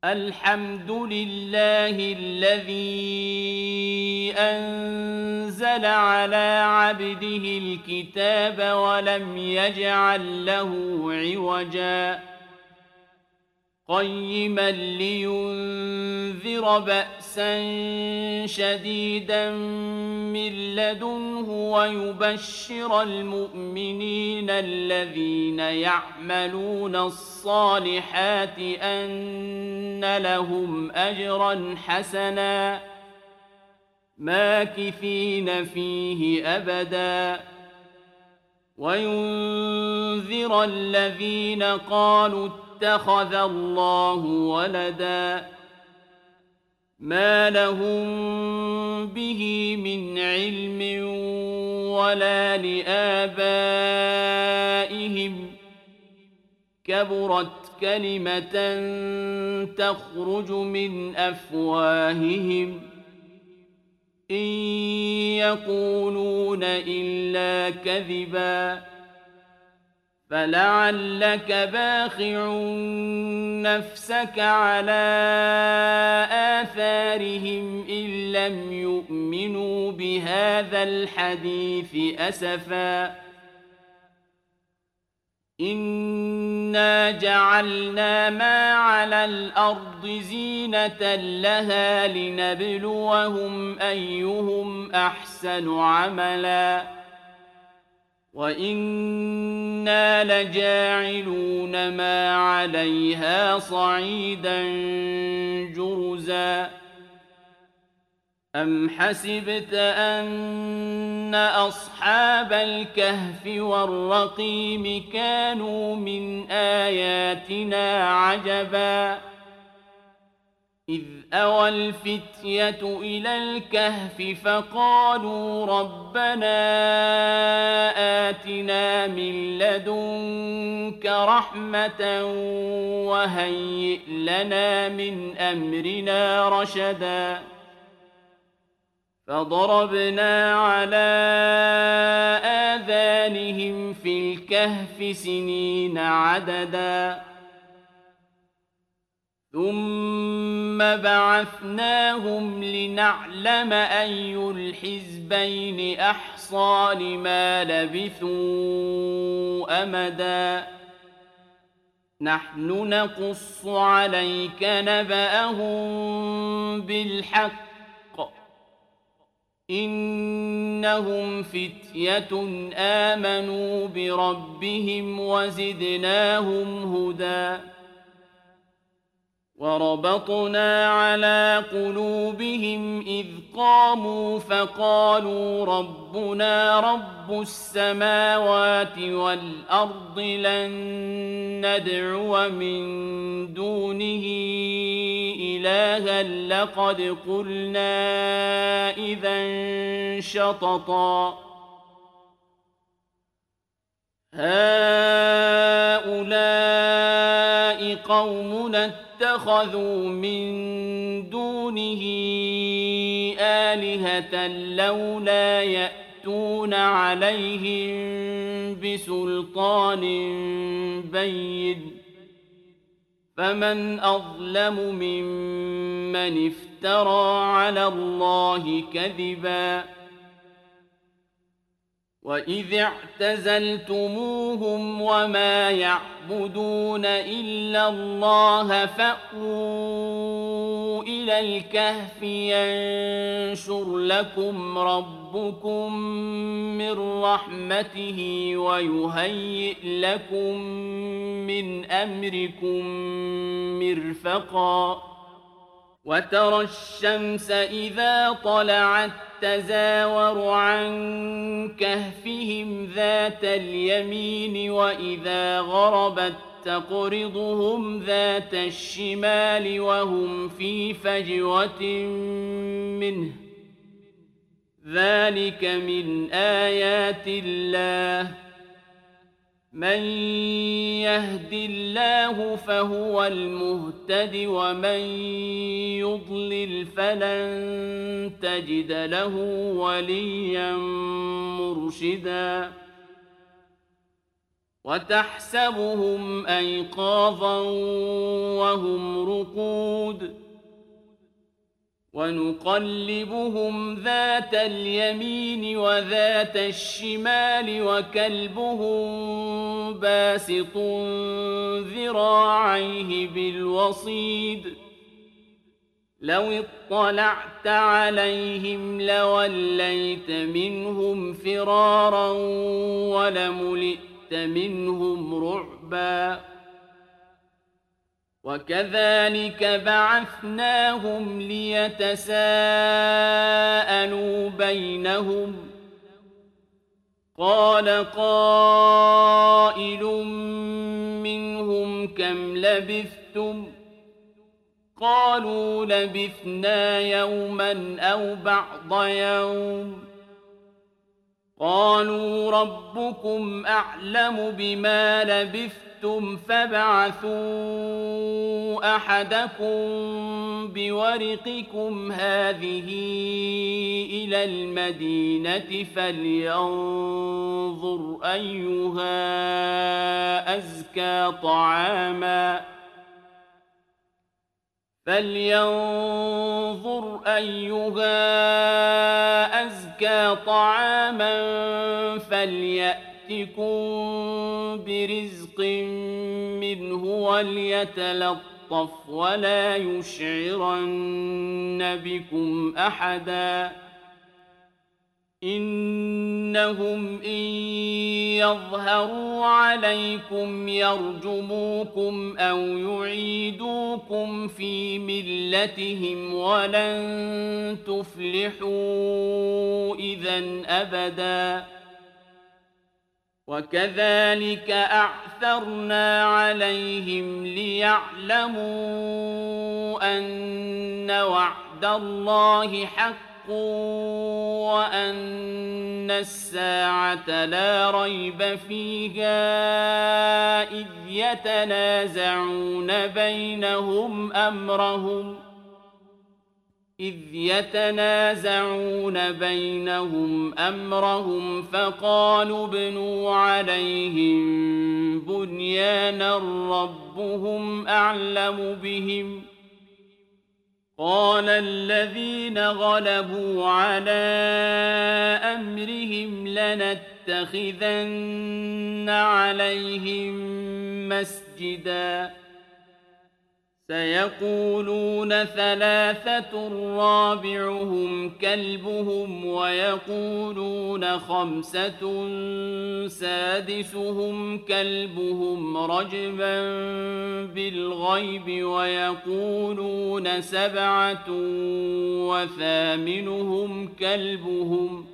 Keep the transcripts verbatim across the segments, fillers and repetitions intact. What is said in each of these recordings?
الحمد لله الذي أنزل على عبده الكتاب ولم يجعل له عوجا قيما لينذر بأسا شديدا من لدنه ويبشر المؤمنين الذين يعملون الصالحات أن لهم أجرا حسنا ماكثين فيه أبدا وينذر الذين قالوا اتخذ الله ولدا ما لهم به من علم ولا لآبائهم كبرت كلمة تخرج من أفواههم إن يقولون إلا كذبا فلعلك باخع نفسك على آثارهم إن لم يؤمنوا بهذا الحديث أسفا إنا جعلنا ما على الأرض زينة لها لنبلوهم أيهم أحسن عملا وإنا لجاعلون ما عليها صعيدا جرزا أم حسبت أن أصحاب الكهف والرقيم كانوا من آياتنا عجبا إذ أوى الفتية إلى الكهف فقالوا ربنا آتنا من لدنك رحمة وهيئ لنا من أمرنا رشدا فضربنا على آذانهم في الكهف سنين عددا ثم بعثناهم لنعلم أي الحزبين أحصى لما لبثوا أمدا نحن نقص عليك نبأهم بالحق إنهم فتية آمنوا بربهم وزدناهم هدى وربطنا على قلوبهم إذ قاموا فقالوا ربنا رب السماوات والأرض لن ندعو من دونه إلها لقد قلنا إذا شططا هؤلاء قومنا اتخذوا من دونه آلهة لولا يأتون عليهم بسلطان بين فمن أظلم ممن افترى على الله كذبا وإذ اعتزلتموهم وما يعبدون إلا الله فأووا إلى الكهف ينشر لكم ربكم من رحمته ويهيئ لكم من أمركم مرفقا وترى الشمس إذا طلعت تزاور عن كهفهم ذات اليمين وإذا غربت تقرضهم ذات الشمال وهم في فجوة منه ذلك من آيات الله من يهد الله فهو المهتد ومن يضلل فلن تجد له وليا مرشدا وتحسبهم أيقاظا وهم رقود ونقلبهم ذات اليمين وذات الشمال وكلبهم باسط ذراعيه بالوصيد لو اطلعت عليهم لوليت منهم فرارا ولملئت منهم رعبا وكذلك بعثناهم ليتساءلوا بينهم قال قائل منهم كم لبثتم قالوا لبثنا يوما أو بعض يوم قالوا ربكم أعلم بما لبثتم فابعثوا أحدكم بورقكم هذه إلى المدينة فلينظر أيها أزكى طعاما فلينظر أيها أزكى طعاما فليأتكم برزق منه وليتلطف ولا يشعرن بكم أحدا إنهم إن يظهروا عليكم يرجموكم أو يعيدوكم في ملتهم ولن تفلحوا إذن أبدا وكذلك أعثرنا عليهم ليعلموا أن وعد الله حق وأن الساعة لا ريب فيها إذ يتنازعون بينهم أمرهم إذ يتنازعون بينهم أمرهم فقالوا ابنوا عليهم بنيانا ربهم أعلم بهم قال الذين غلبوا على أمرهم لنتخذن عليهم مسجدا سيقولون ثلاثة رابعهم كلبهم ويقولون خمسة سادسهم كلبهم رجما بالغيب ويقولون سبعة وثامنهم كلبهم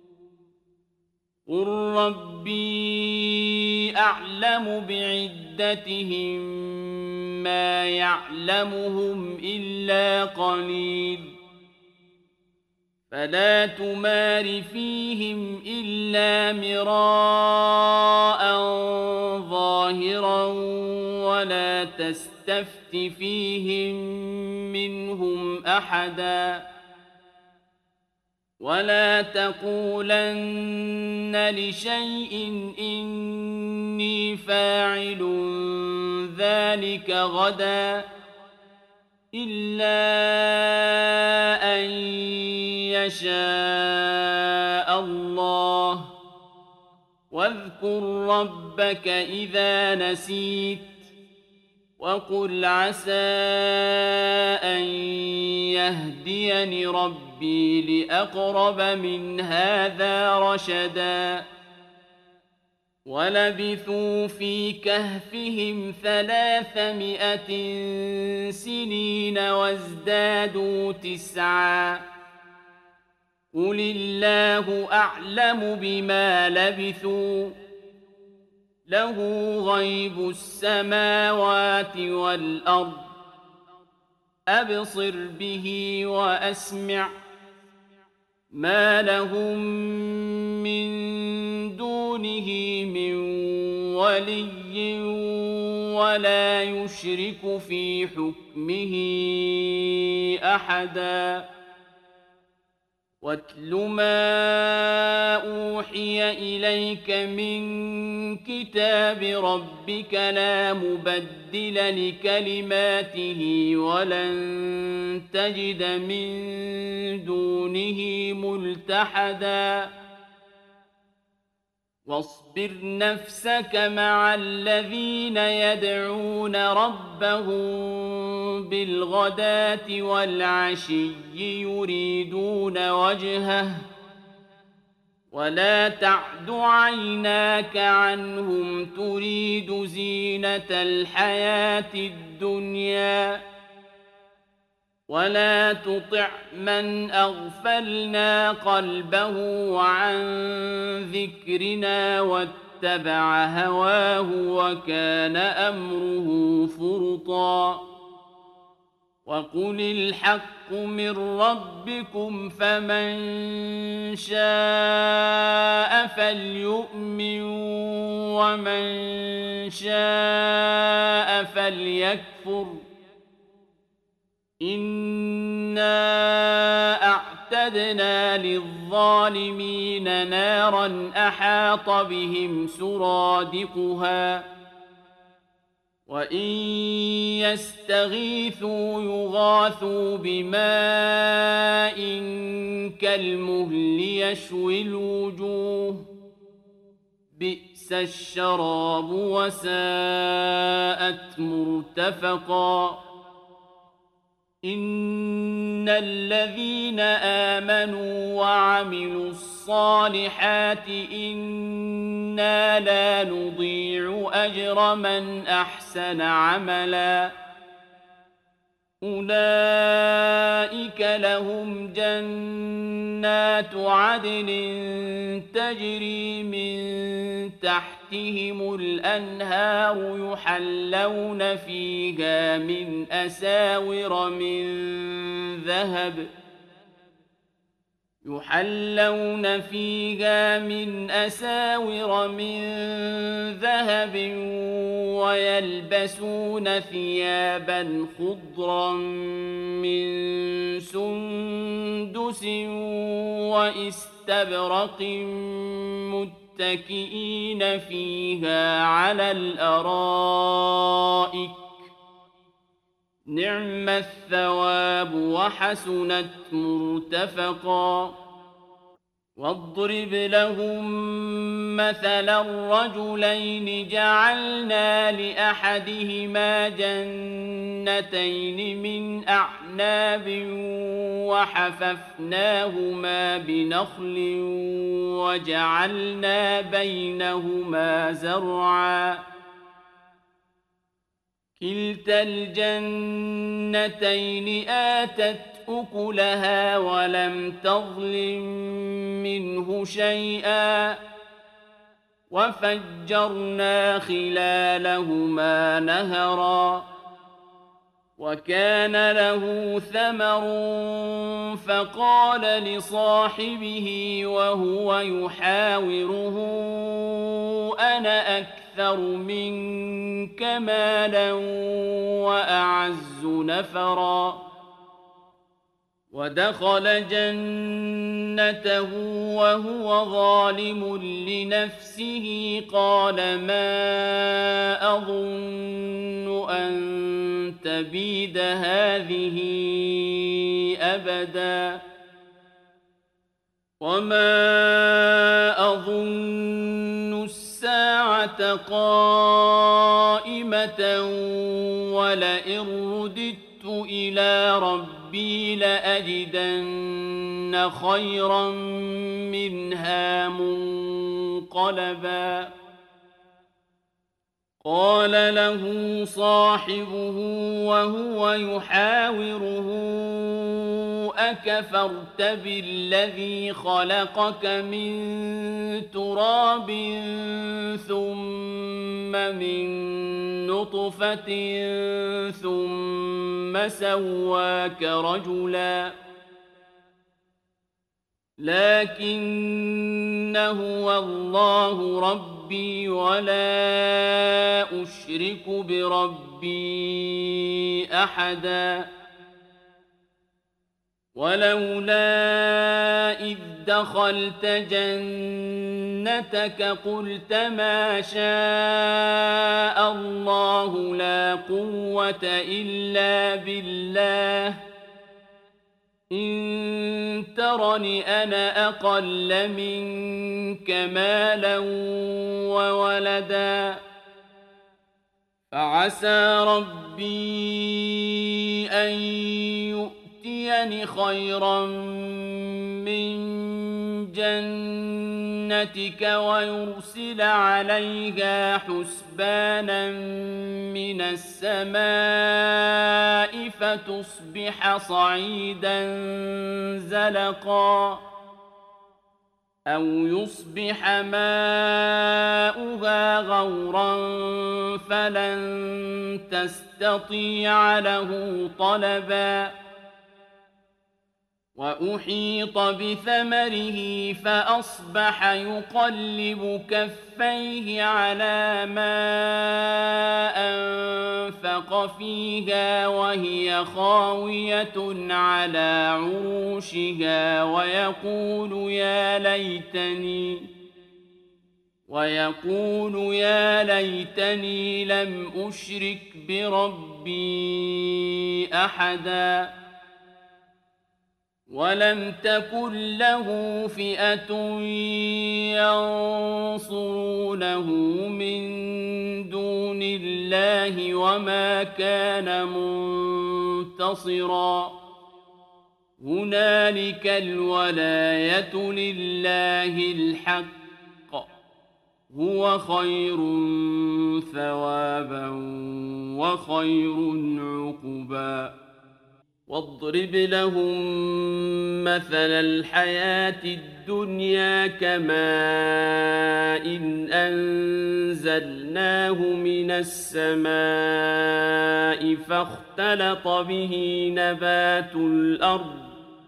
قل ربي أعلم بعدتهم ما يعلمهم إلا قليل فلا تمار فيهم إلا مراء ظاهرا ولا تستفت فيهم منهم أحدا ولا تقولن لشيء إني فاعل ذلك غدا إلا أن يشاء الله واذكر ربك إذا نسيت وقل عسى أن يهديني ربي لأقرب من هذا رشدا ولبثوا في كهفهم ثلاثمائة سنين وازدادوا تسعا قل الله أعلم بما لبثوا له غيب السماوات والأرض أبصر به وأسمع ما لهم من دونه من ولي ولا يشرك في حكمه أحدا واتل ما أوحي إليك من كتاب ربك لا مبدل لكلماته ولن تجد من دونه ملتحدا واصبر نفسك مع الذين يدعون ربهم بالغداة والعشي يريدون وجهه ولا تعد عيناك عنهم تريد زينة الحياة الدنيا ولا تطع من أغفلنا قلبه عن ذكرنا واتبع هواه وكان أمره فرطا وقل الحق من ربكم فمن شاء فليؤمن ومن شاء فليكفر إنا أعتدنا للظالمين نارا أحاط بهم سرادقها وإن يستغيثوا يغاثوا بماء كالمهل يشوي الوجوه بئس الشراب وساءت مرتفقا إن الذين آمنوا وعملوا الصالحات إنا لا نضيع أجر من أحسن عملا أولئك لهم جنات عدن تجري من تحتهم الأنهار يحلون فيها من أساور من ذهب يحلون فيها من أساور من ذهب ويلبسون ثيابا خضرا من سندس وإستبرق متكئين فيها على الأرائك نعم الثواب وحسنت مرتفقا واضرب لهم مثلا الرجلين جعلنا لأحدهما جنتين من أعناب وحففناهما بنخل وجعلنا بينهما زرعا كلتا الجنتين آتت أكلها ولم تظلم منه شيئا وفجرنا خلالهما نهرا وكان له ثمر فقال لصاحبه وهو يحاوره أنا أكثر منك مالا وأعز نفرا ودخل جنته وهو ظالم لنفسه قال ما أظن أن تبيد هذه أبدا وما أظن الساعة قائمة ولئن رددت إلى ربي لأجدن خيرا منها منقلبا قال له صاحبه وهو يحاوره أكفرت بالذي خلقك من تراب ثم من نطفة ثم سواك رجلا لكن هو الله ربي ولا أشرك بربي أحدا ولولا إذ دخلت جنتك قلت ما شاء الله لا قوة إلا بالله إن ترني أنا أقل منك مالا وولدا فعسى ربي أن يؤتيني خيرا من جنتك ويرسل عليها حسبانا من السماء فتصبح صعيدا زلقا أو يصبح ماؤها غورا فلن تستطيع له طلبا وأحيط بثمره فأصبح يقلب كفيه على ما أنفق فيها وهي خاوية على عروشها ويقول يا ليتني ويقول يا ليتني لم أشرك بربي أحدا ولم تكن له فئة ينصرونه من دون الله وما كان منتصرا هنالك الولاية لله الحق هو خير ثوابا وخير عقبا واضرب لهم مثل الحياة الدنيا كماء إن أنزلناه من السماء فاختلط به نبات الأرض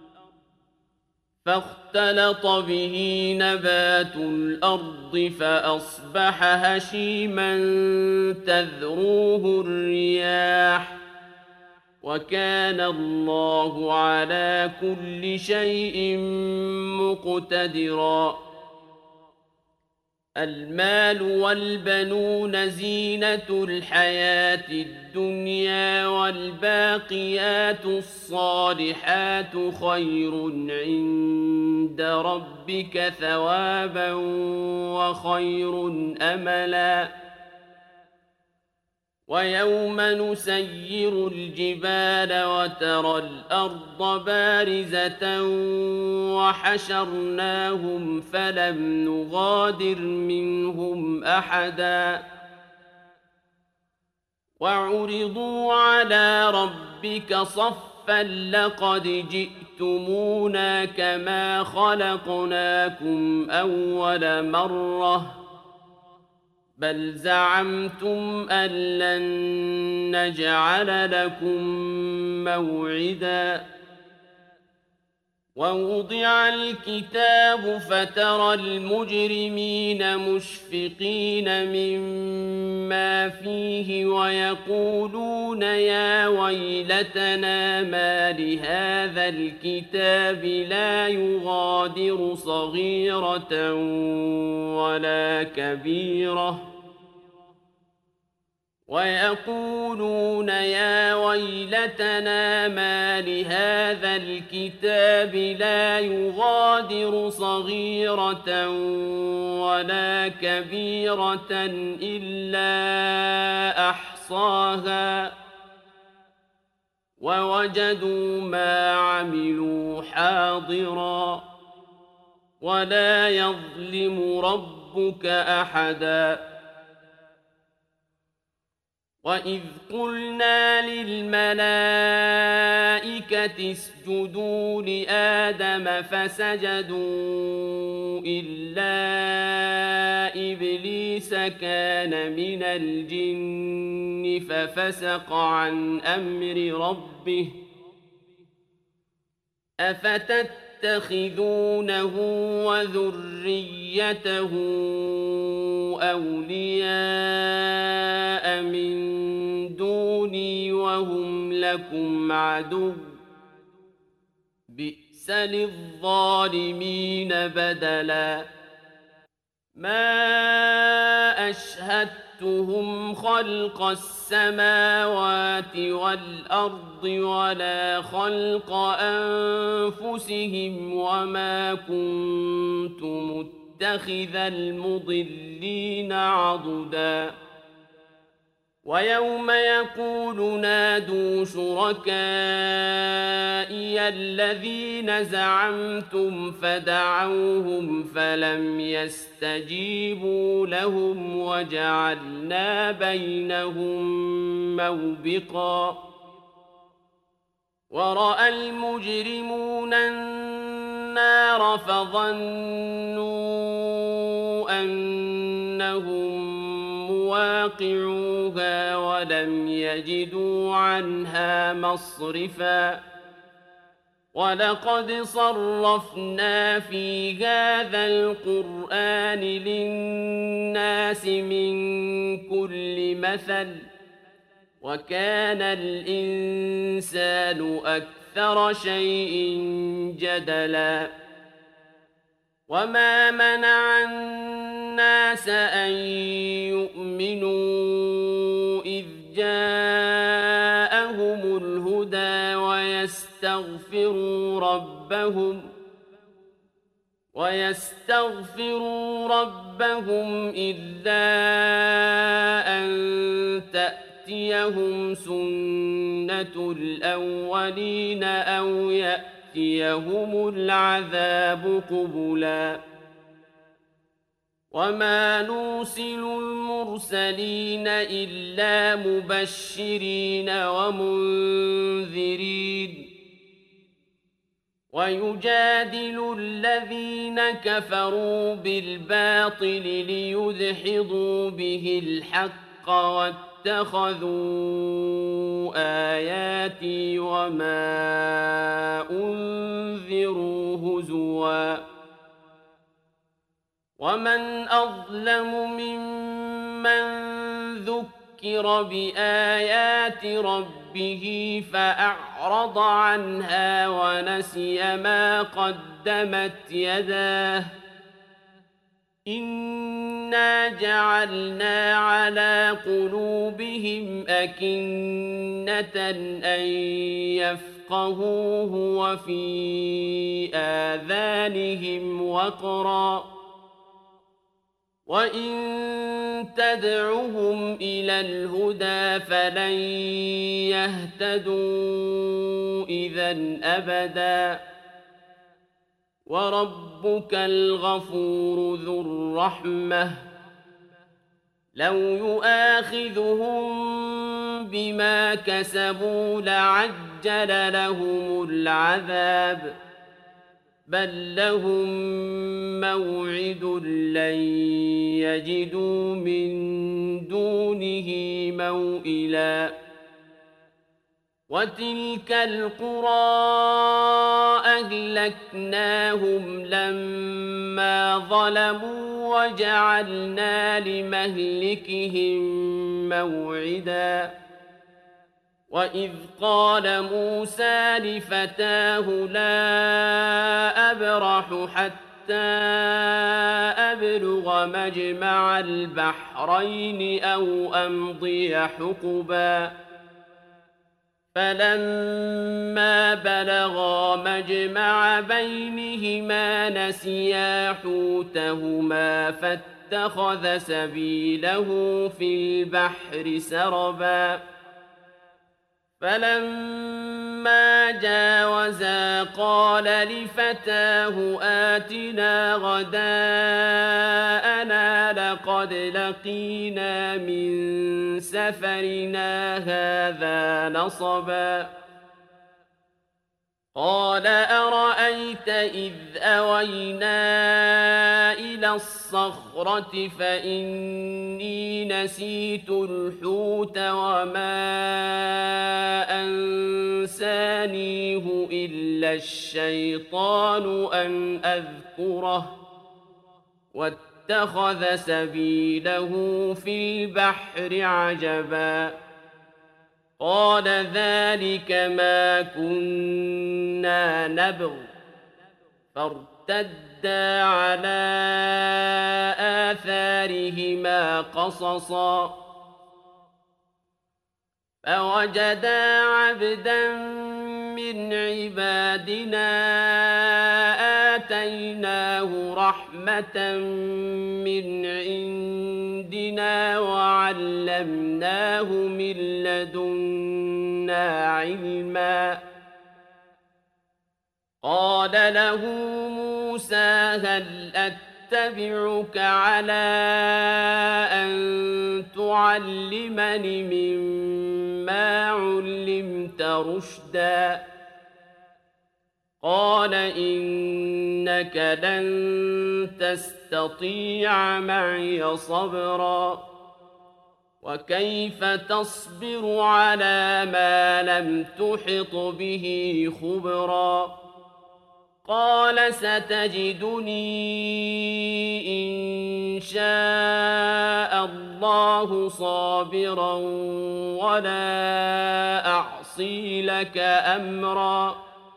فاختلط به نبات الأرض فأصبح هشيما تذروه الرياح وكان الله على كل شيء مقتدرا المال والبنون زينة الحياة الدنيا والباقيات الصالحات خير عند ربك ثوابا وخير أملا ويوم نسير الجبال وترى الأرض بارزة وحشرناهم فلم نغادر منهم أحدا وعرضوا على ربك صفا لقد جئتمونا كما خلقناكم أول مرة بل زعمتم أن لن نجعل لكم موعدا ووضع الكتاب فترى المجرمين مشفقين مما فيه ويقولون يا ويلتنا ما لهذا الكتاب لا يغادر صغيرة ولا كبيرة ويقولون يا ويلتنا ما لهذا الكتاب لا يغادر صغيرة ولا كبيرة إلا أحصاها ووجدوا ما عملوا حاضرا ولا يظلم ربك أحدا وَإِذْ قُلْنَا لِلْمَلَائِكَةِ اسْجُدُوا لِآدَمَ فَسَجَدُوا إِلَّا إِبْلِيسَ كَانَ مِنَ الْجِنِّ فَفَسَقَ عَنْ أَمْرِ رَبِّهِ أَفَتَتَّخِذُونَهُ وَذُرِّيَّتَهُ أَوْلِيَاءَ مِن دُونِي وَهُمْ لَكُمْ عَدُوٌّ بئس للظالمين بدلا ما أشهدتهم خلق السماوات والأرض ولا خلق أنفسهم وما كنت متخذ المضلين عضدا ويوم يقول نادوا شركائي الذين زعمتم فدعوهم فلم يستجيبوا لهم وجعلنا بينهم موبقا ورأى المجرمون النار فظنوا أنهم مواقعوها ولم يجدوا عنها مصرفا ولقد صرفنا في هذا القرآن للناس من كل مثل وكان الإنسان أكثر شيء جدلا وما منع الناس أن يؤمنوا إذ جاءهم الهدى ويستغفروا ربهم ويستغفروا ربهم إلا أن تأتيهم سنة الأولين أو يأتيهم العذاب قبلا وما نرسل المرسلين إلا مبشرين ومنذرين ويجادل الذين كفروا بالباطل ليدحضوا به الحق واتخذوا آياتي وما أنذروا هزوا ومن أظلم ممن ذكر بآيات ربه فأعرض عنها ونسي ما قدمت يداه إنا جعلنا على قلوبهم أكنة أن يفقهوه وفي آذانهم وقرا وإن تدعهم إلى الهدى فلن يهتدوا إذا أبدا وربك الغفور ذو الرحمة لو يؤاخذهم بما كسبوا لعجل لهم العذاب بل لهم موعد لن يجدوا من دونه موئلا وتلك القرى أهلكناهم لما ظلموا وجعلنا لمهلكهم موعدا وإذ قال موسى لفتاه لا أبرح حتى أبلغ مجمع البحرين أو أمضي حقبا فلما بلغا مجمع بينهما نسيا حوتهما فاتخذ سبيله في البحر سربا فلما جاوزا قال لفتاه آتنا غداءنا لقد لقينا من سفرنا هذا نصبا قال أرأيت إذ أوينا إلى الصخرة فإني نسيت الحوت وما أنسانيه إلا الشيطان أن أذكره واتخذ سبيله في البحر عجبا قال ذلك ما كنا نبغ فارتدا على آثارهما قصصا فوجدا عبدا من عبادنا آتيناه رحمة من عندنا وعلمناه من لدنا علما قال له موسى هل أتبعك على أن تعلمني مما علمت رشدا قال إنك لن تستطيع معي صبرا وكيف تصبر على ما لم تحط به خبرا قال ستجدني إن شاء الله صابرا ولا أعصي لك أمرا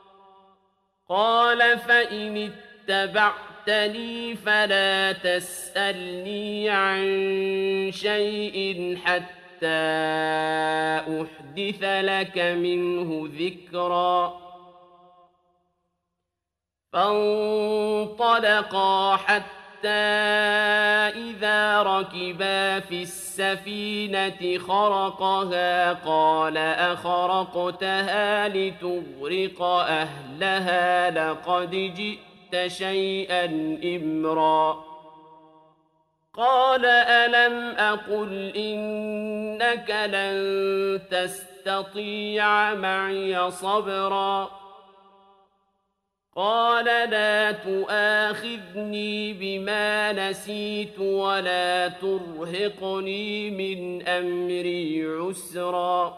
قال فإن اتبعتني فلا تسألني عن شيء حتى أحدث لك منه ذكرا فانطلقا حتى إذا ركبا في السفينة خرقها قال أخرقتها لتغرق أهلها لقد جئت شيئا إمرا قال ألم أقل إنك لن تستطيع معي صبرا قال لا تؤاخذني بما نسيت ولا ترهقني من أمري عسرا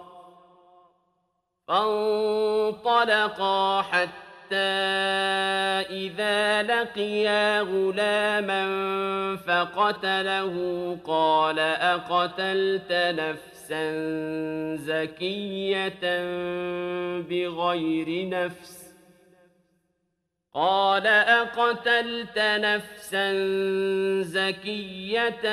فانطلقا حتى إذا لقيا غلاما فقتله قال أقتلت نفسا زكية بغير نفس قال أقتلت نفسا زكية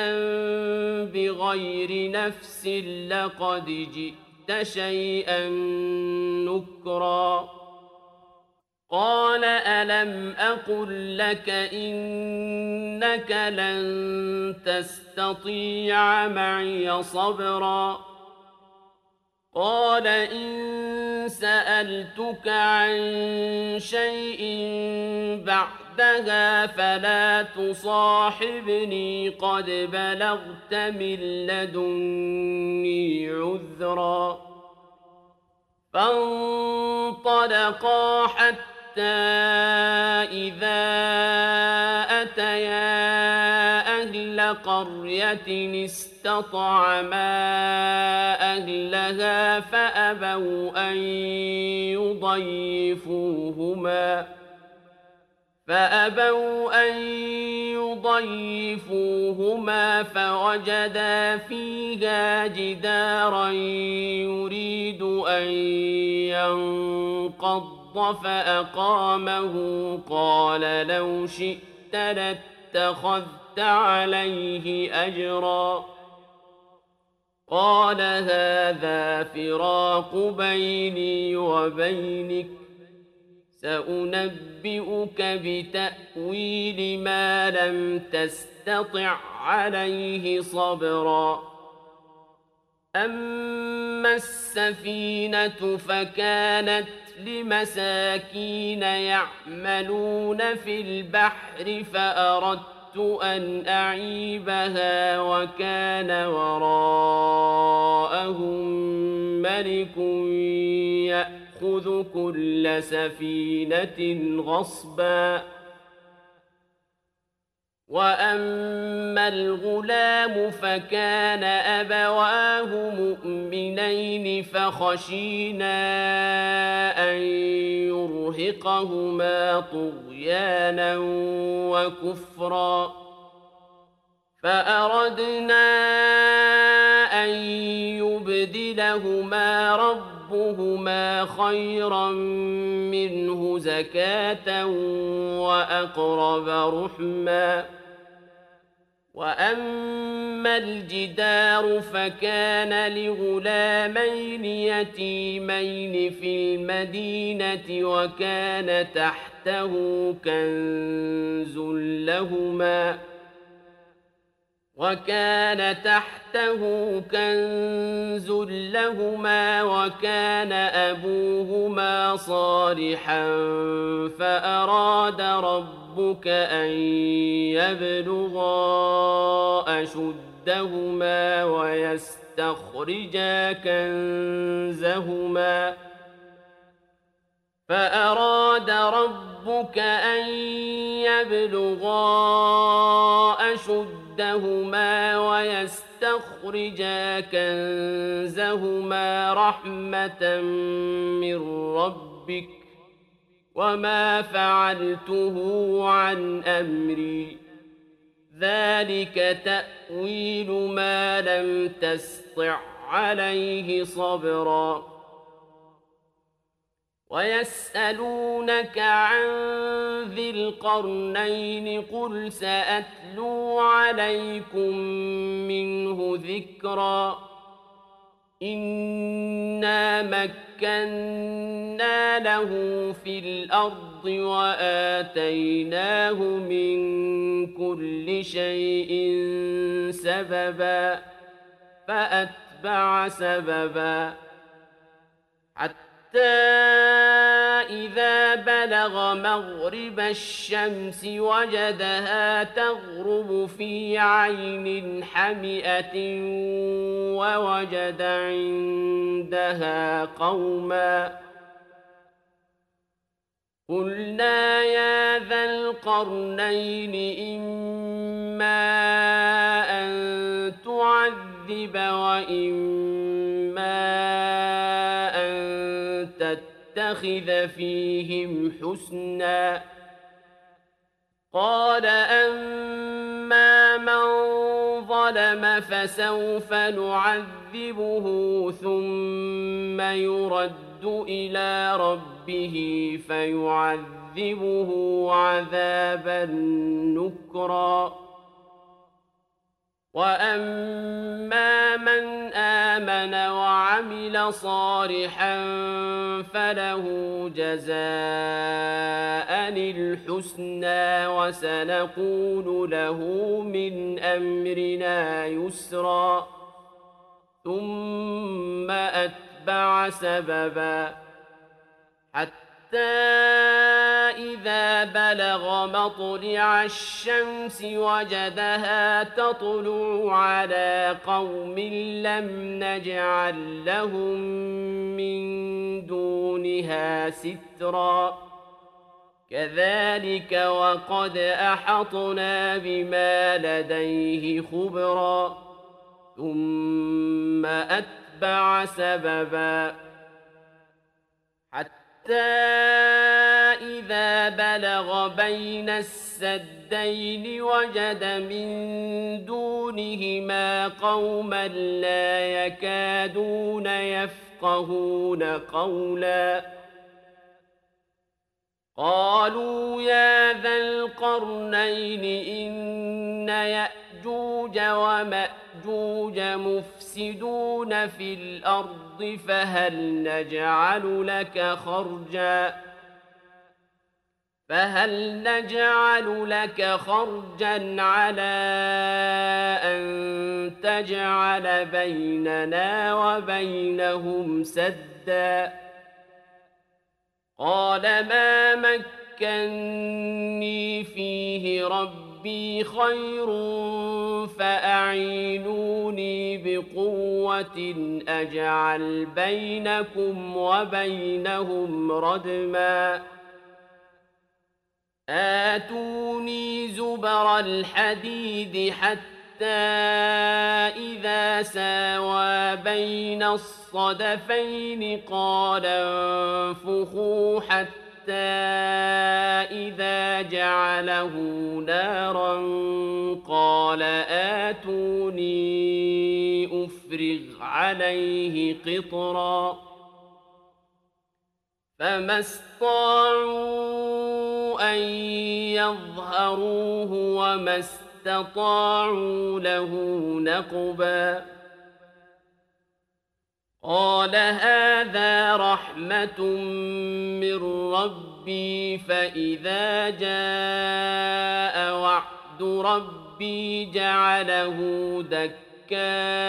بغير نفس لقد جئت شيئا نكرا قال ألم أقل لك إنك لن تستطيع معي صبرا قال إن سألتك عن شيء بعدها فلا تصاحبني قد بلغت من لدني عذرا فانطلقا حتى إذا أتيا أهل قرية استطعما أهلها فأبوا أن يضيفوهما فأبوا أن يضيفوهما فوجدا فيها جدارا يريد أن ينقض فأقامه قال لو شئت لاتخذت عليه أجرا قال هذا فراق بيني وبينك سأنبئك بتأويل ما لم تستطع عليه صبرا أما السفينة فكانت لمساكين يعملون في البحر فأردت أن أعيبها وكان وراءهم ملك يأخذ كل سفينة غصبا وأما الغلام فكان أبواه مؤمنين فخشينا أن يرهقهما طغيانا وكفرا فأردنا أن يبدلهما ربهما خيرا منه زكاة وأقرب رحما. وأما الجدار فكان لغلامين يتيمين في المدينة وكان تحته كنز لهما وكان تحته كنز لهما وكان أبوهما صالحا فأراد ربك أن يبلغا أشدهما ويستخرجا كنزهما فأراد ربك أن يبلغا أشدهما ويستخرجا كنزهما رحمة من ربك وما فعلته عن أمري ذلك تأويل ما لم تسطع عليه صبرا. ويسألونك عن ذي القرنين قل سأتلو عليكم منه ذكرا. إنا مكنا له في الأرض وآتيناه من كل شيء سببا فأتبع سببا حتى إذا بلغ مغرب الشمس وجدها تغرب في عين حمئة ووجد عندها قوما قلنا يا ذا القرنين إما أن تعذب وإما أن تتخذ فيهم حسنا. قال أما من ظلم فسوف نعذبه ثم يرد إلى ربه فيعذبه عذابا نكرا. وأما من آمن وعمل صالحا فله جزاء الحسنى وسنقول له من أمرنا يسرا. ثم أتبع سببا حتى إذا بلغ مطلع الشمس وجدها تطلع على قوم لم نجعل لهم من دونها سترا. كذلك وقد أحطنا بما لديه خبرا. ثم أتبع سببا حتى إذا بلغ بين السدين وجد من دونهما قوما لا يكادون يفقهون قولا. قالوا يا ذا القرنين إن يأجوج ومأجوج مفسدون في الأرض فهل نجعل لك خرجا فهل نجعل لك خرجا على أن تجعل بيننا وبينهم سدا. قال ما مكني فيه ربي خير فأعينوني بقوة أجعل بينكم وبينهم ردما. آتوني زبر الحديد حتى إذا ساوى بين الصدفين قال انفخوا حتى إذا جعله نارا قال آتوني أفرغ افرغ عليه قطرا فما استطاعوا أن يظهروه وما استطاعوا له نقبا قال هذا رحمة من ربي فإذا جاء وعد ربي جعله دكاء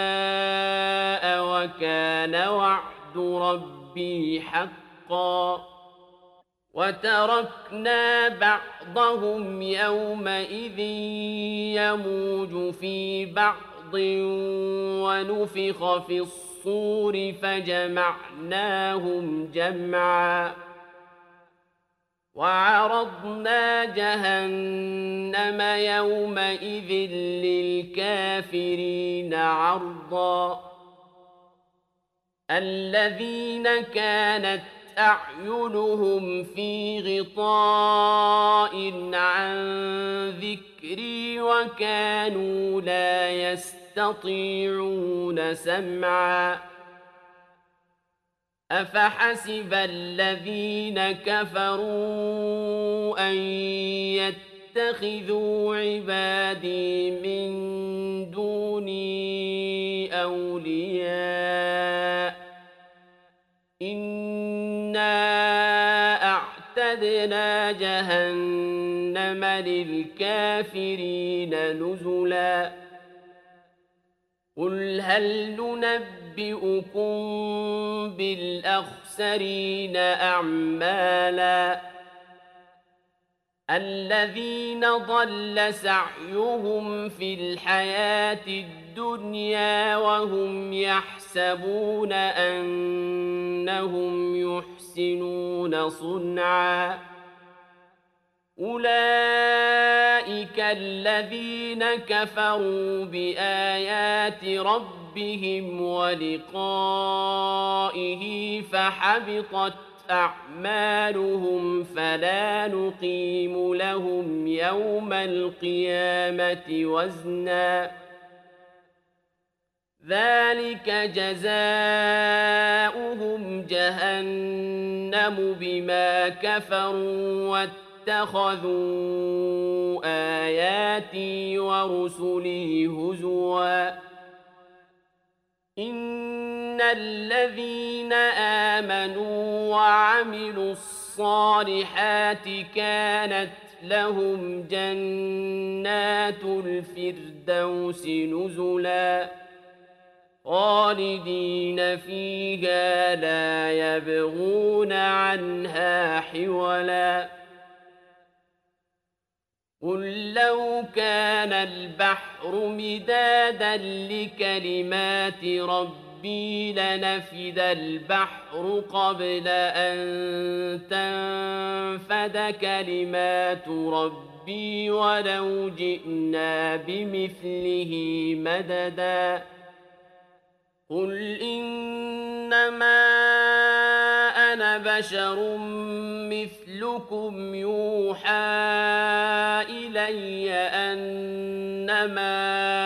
وكان وعد ربي حقا وتركنا بعضهم يومئذ يموج في بعض ونفخ في الصور فجمعناهم جمعا وعرضنا جهنم يومئذ للكافرين عرضا الذين كانت أعينهم في غطاء عن ذكري وكانوا لا يستطيعون سمعا أفحسب الذين كفروا أن يتخذوا عبادي من دوني أولياء إنا أعتدنا جهنم للكافرين نزلا قل هل ننبئكم بالأخسرين أعمالا الذين ضل سعيهم في الحياة الدنيا وهم يحسبون أنهم يحسنون صنعا أولئك الذين كفروا بآيات ربهم ولقائه فحبطت أعمالهم فلا نقيم لهم يوم القيامة وزنا ذلك جزاؤهم جهنم بما كفروا واتخذوا آياتي ورسلي هزوا إن الذين آمنوا وعملوا الصالحات كانت لهم جنات الفردوس نزلا خالدين فيها لا يبغون عنها حولا قل لو كان البحر مدادا لكلمات ربي لنفد البحر قبل أن تنفد كلمات ربي ولو جئنا بمثله مددا قل إنما أنا بشر مثلكم يوحى إلي أنما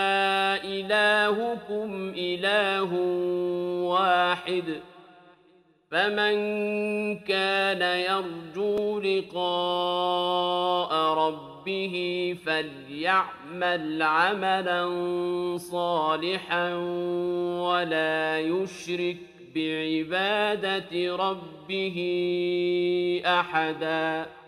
إلهكم إله واحد فمن كان يرجو لقاء ربه فليعمل عملا صالحا ولا يشرك بعبادة ربه أحدا